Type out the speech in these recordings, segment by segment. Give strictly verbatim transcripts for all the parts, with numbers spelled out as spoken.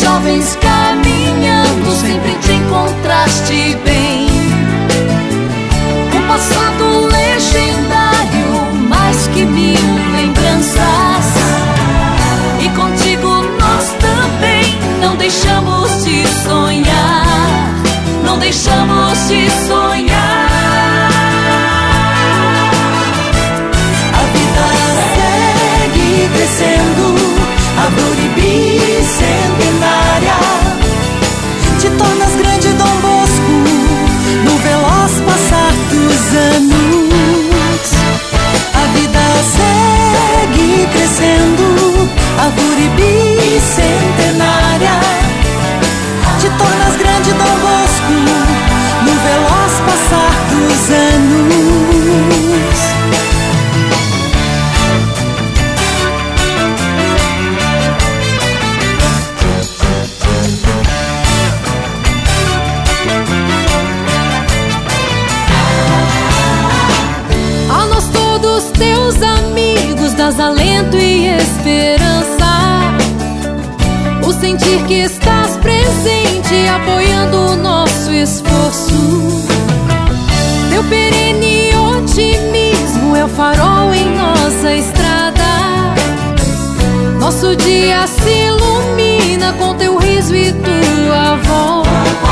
jovens caminhando, sempre te encontraste bem. Um passado legendário, mais que mil lembranças. E contigo nós também não deixamos de sonhar, não deixamos de sonhar. A vida segue crescendo, árvore bicentenária. Te tornas grande, Dom Bosco, no veloz passar dos anos. A vida segue crescendo, árvore bicentenária. Te tornas grande, Dom Bosco, no veloz passar dos anos. A nós todos, teus amigos, dás alento e esperança. O sentir que estás presente, apoiando o nosso esforço. Teu perene otimismo é o farol em nossa estrada. Nosso dia se ilumina com teu riso e tua voz.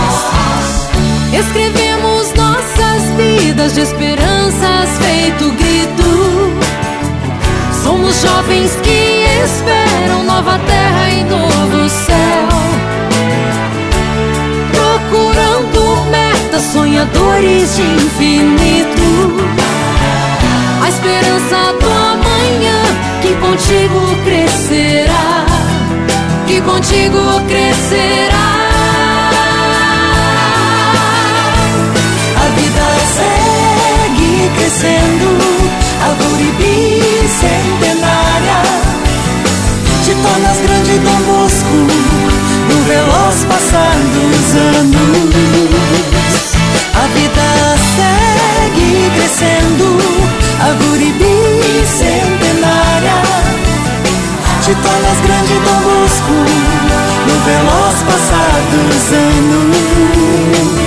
Escrevemos nossas vidas de esperanças feito grito. Somos jovens que esperam nova terra e novo céu, procurando metas, sonhadores de infinito. A esperança do amanhã que contigo crescerá, que contigo crescerá. A vida segue crescendo, árvore bicentenária. Te tornas grande, Dom Bosco, no veloz passar dos anos. A vida segue crescendo, árvore bicentenária. Te tornas grande, Dom Bosco, no veloz passar dos anos.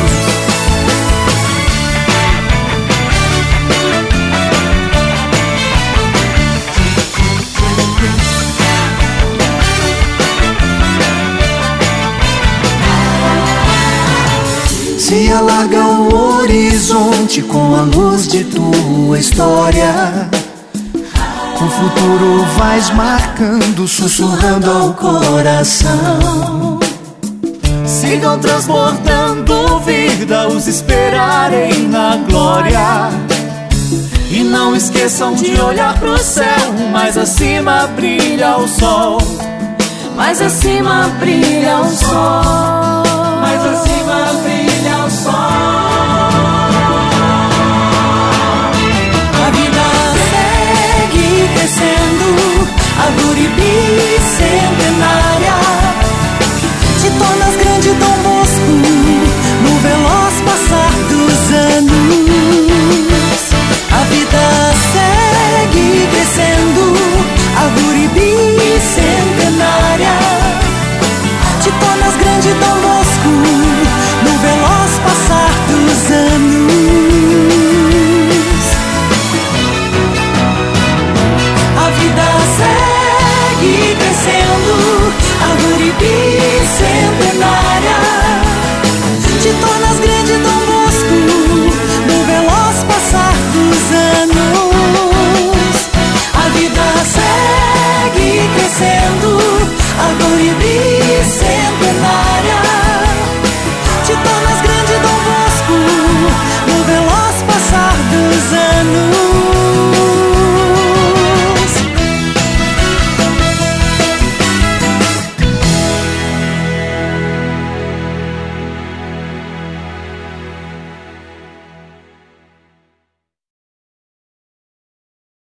Se alarga o horizonte com a luz de tua história. O futuro vais marcando, sussurrando ao coração. Sigam transportando vida, os esperarem na glória. E não esqueçam de olhar pro céu, mais acima brilha o sol. Mais acima brilha o sol. Mais acima brilha o sol. A vida segue crescendo, árvore bicentenária. Te tornas grande, Dom Bosco, no veloz passar dos anos. A vida segue crescendo, árvore bicentenária. Te tornas grande, Dom Bosco, no veloz passar dos anos. A vida segue crescendo, árvore bicentenária.